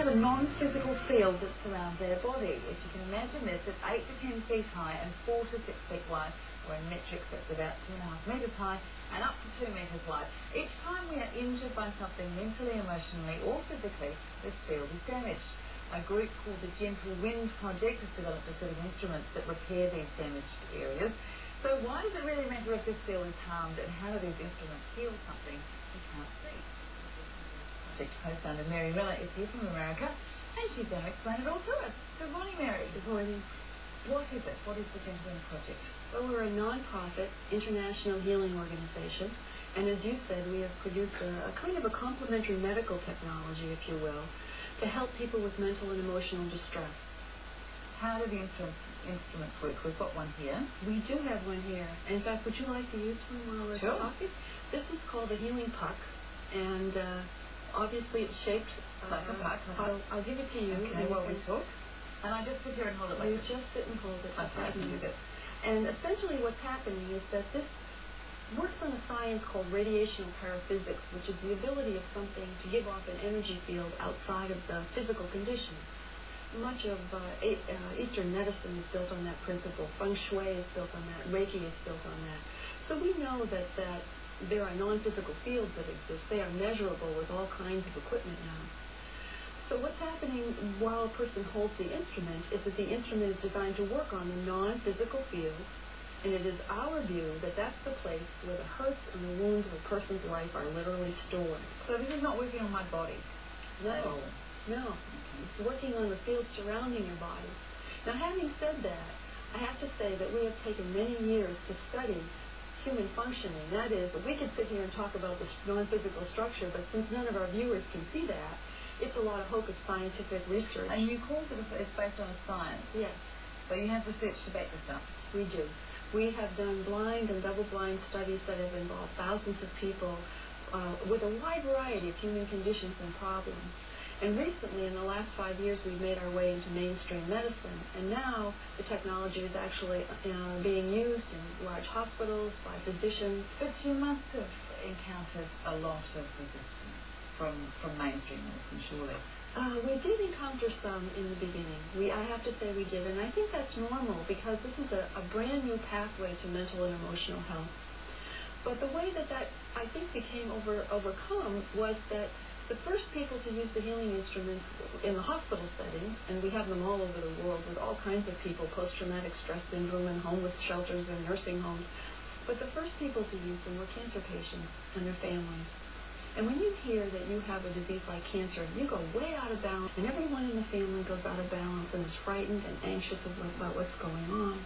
have a non-physical field that surrounds our body. If you can imagine this, it's 8 to 10 feet high and 4 to 6 feet wide, or in metrics that's about 2.5 metres high and up to 2 metres wide. Each time we are injured by something mentally, emotionally or physically, this field is damaged. A group called the Gentle Wind Project has developed a set of instruments that repair these damaged areas. So why does it really matter if this field is harmed, and how do these instruments heal something we can't see? Project co-founder Mary Miller is here from America, and she's going to explain it all to us. Good morning, Mary. Good morning. What is it? What is the Gentle Wind Project? Well, we're a non-profit international healing organization, and as you said, we have produced a kind of a complementary medical technology, if you will, to help people with mental and emotional distress. How do the instruments work? We've got one here. We do have one here. In fact, would you like to use one while we're talking? This is called a healing puck, and obviously it's shaped like a puck. I'll give it to you. Okay, while we talk. And I just sit here and hold it like this? You just sit and hold it. Okay, I can do this. And essentially what's happening is that this works on a science called radiational paraphysics, which is the ability of something to give off an energy field outside of the physical condition. Much of Eastern medicine is built on that principle. Feng Shui is built on that. Reiki is built on that. So we know that there are non-physical fields that exist. They are measurable with all kinds of equipment now. So what's happening while a person holds the instrument is that the instrument is designed to work on the non-physical fields, and it is our view that that's the place where the hurts and the wounds of a person's life are literally stored. So this is not working on my body? No. No. It's working on the field surrounding your body. Now, having said that, I have to say that we have taken many years to study human functioning. That is, we could sit here and talk about the non-physical structure, but since none of our viewers can see that, it's a lot of hocus scientific research. And you called it, it's based on a science? Yes. So you have research to back this up? We do. We have done blind and double-blind studies that have involved thousands of people with a wide variety of human conditions and problems. And recently, in the last 5 years, we've made our way into mainstream medicine. And now the technology is actually being used in large hospitals by physicians. But you must have encountered a lot of resistance from mainstream medicine, surely. We did encounter some in the beginning. I have to say we did. And I think that's normal because this is a brand new pathway to mental and emotional health. But the way that I think became overcome was that the first people to use the healing instruments in the hospital settings, and we have them all over the world with all kinds of people, post-traumatic stress syndrome and homeless shelters and nursing homes, but the first people to use them were cancer patients and their families. And when you hear that you have a disease like cancer, you go way out of balance, and everyone in the family goes out of balance and is frightened and anxious about what's going on.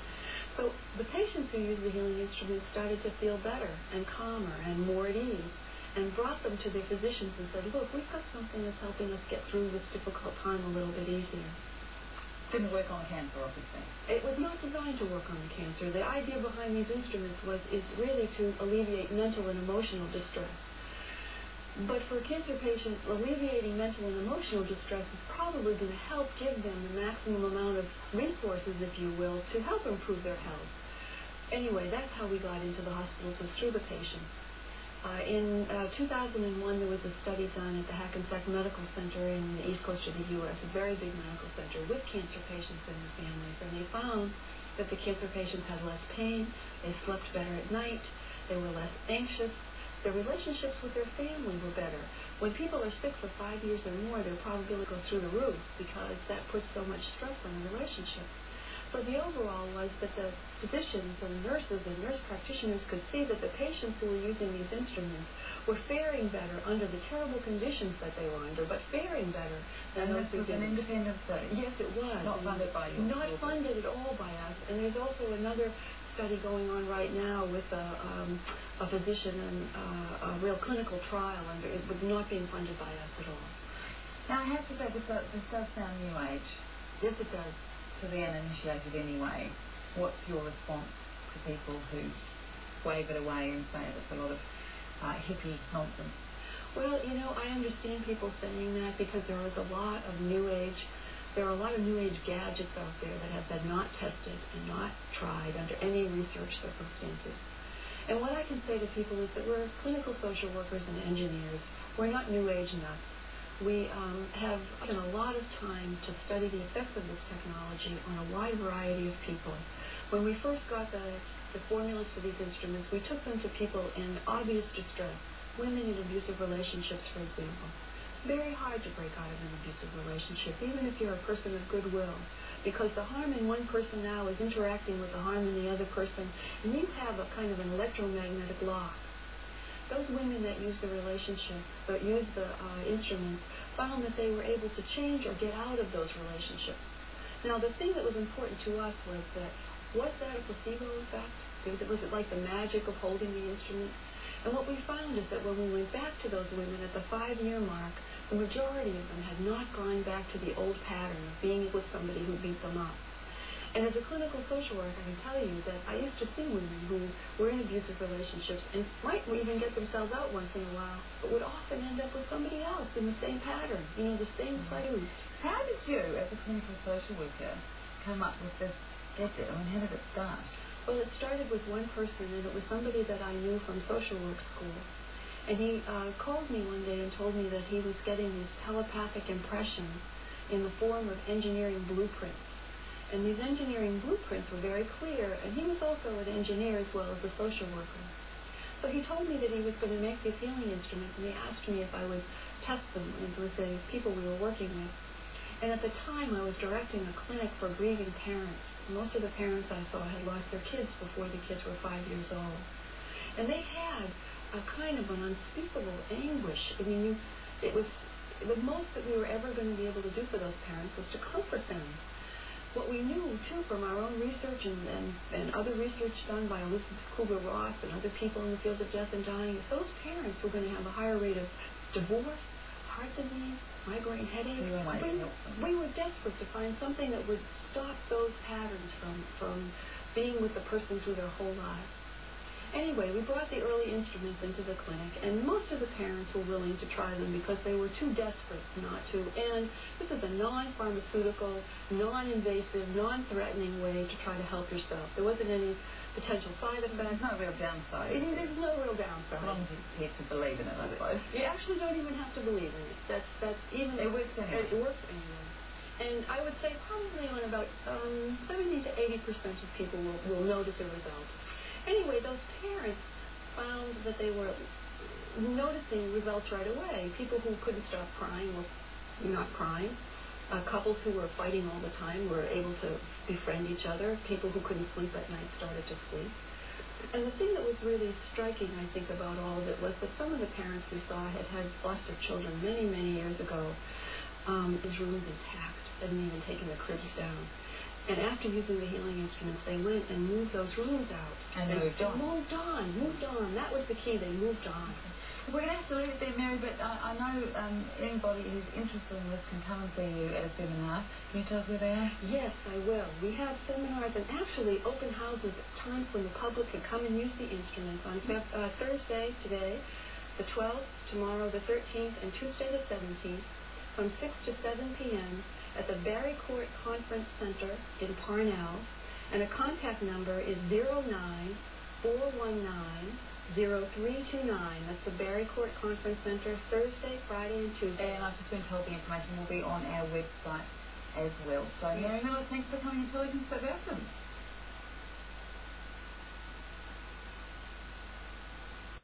So the patients who used the healing instruments started to feel better and calmer and more at ease, and brought them to their physicians and said, look, we've got something that's helping us get through this difficult time a little bit easier. Didn't work on cancer, obviously. It was not designed to work on the cancer. The idea behind these instruments is really to alleviate mental and emotional distress. But for a cancer patient, alleviating mental and emotional distress is probably going to help give them the maximum amount of resources, if you will, to help improve their health. Anyway, that's how we got into the hospitals, was through the patients. In 2001, there was a study done at the Hackensack Medical Center in the East Coast of the U.S., a very big medical center, with cancer patients and their families. And they found that the cancer patients had less pain, they slept better at night, they were less anxious, their relationships with their family were better. When people are sick for 5 years or more, their probability goes through the roof because that puts so much stress on the relationship. So the overall was that the physicians and nurses and nurse practitioners could see that the patients who were using these instruments were faring better under the terrible conditions that they were under, but faring better than those who didn't. And this was an independent study? Yes, it was. Not funded by you? Not funded at all by us. And there's also another study going on right now with a physician and a real clinical trial, and it was not being funded by us at all. Now, I have to say, this does sound New Age. Yes, it does. To the uninitiated anyway. What's your response to people who wave it away and say it's a lot of hippie nonsense? Well, I understand people saying that because there is a lot of New Age. There are a lot of New Age gadgets out there that have been not tested and not tried under any research circumstances. And what I can say to people is that we're clinical social workers and engineers. We're not New Age nuts. we have taken a lot of time to study the effects of this technology on a wide variety of people. When we first got the formulas for these instruments, we took them to people in obvious distress, women in abusive relationships, for example. It's very hard to break out of an abusive relationship, even if you're a person of goodwill, because the harm in one person now is interacting with the harm in the other person, and you have a kind of an electromagnetic lock. Those women that used the relationship, that used the instruments, found that they were able to change or get out of those relationships. Now, the thing that was important to us was that a placebo effect? Was it like the magic of holding the instrument? And what we found is that when we went back to those women at the 5-year mark, the majority of them had not gone back to the old pattern of being with somebody who beat them up. And as a clinical social worker, I can tell you that I used to see women who were in abusive relationships and might even get themselves out once in a while, but would often end up with somebody else in the same pattern, the same cycle. How did you, as a clinical social worker, come up with this gadget? I mean, how did it start? Well, it started with one person, and it was somebody that I knew from social work school. And he called me one day and told me that he was getting these telepathic impressions in the form of engineering blueprints. And these engineering blueprints were very clear, and he was also an engineer as well as a social worker. So he told me that he was going to make these healing instruments, and he asked me if I would test them with the people we were working with. And at the time, I was directing a clinic for grieving parents. Most of the parents I saw had lost their kids before the kids were 5 years old. And they had a kind of an unspeakable anguish. I mean, it was the most that we were ever going to be able to do for those parents was to comfort them. What we knew, too, from our own research and other research done by Elizabeth Kubler-Ross and other people in the field of death and dying, is those parents were going to have a higher rate of divorce, heart disease, migraine headaches. We were desperate to find something that would stop those patterns from being with the person through their whole lives. Anyway, we brought the early instruments into the clinic, and most of the parents were willing to try them because they were too desperate not to. And this is a non-pharmaceutical, non-invasive, non-threatening way to try to help yourself. There wasn't any potential side effects. There's no real downside. There's no real downside. As long as you have to believe in it, I suppose. You actually don't even have to believe in it. That's even it works anyway. It works anyway. And I would say probably on about 70 to 80% of people will notice a result. Anyway, those parents found that they were noticing results right away. People who couldn't stop crying were not crying. Couples who were fighting all the time were able to befriend each other. People who couldn't sleep at night started to sleep. And the thing that was really striking, I think, about all of it was that some of the parents we saw had lost their children many, many years ago. His rooms intact, hadn't even taken the cribs down. And after using the healing instruments, they went and moved those rooms out. And moved on. Moved on. That was the key. They moved on. We're going to have to leave it there, Mary, but I know anybody who's interested in this can come and see you at a seminar. Can you tell us where they are? Yes, I will. We have seminars and actually open houses at times when the public can come and use the instruments on Thursday, today, the 12th, tomorrow, the 13th, and Tuesday, the 17th, from 6 to 7 p.m., at the Barry Court Conference Center in Parnell, and a contact number is 09419-0329. That's the Barry Court Conference Center, Thursday, Friday, and Tuesday. And I've just been told the information will be on our website as well. So, Mary Miller, thanks for coming and telling us about them.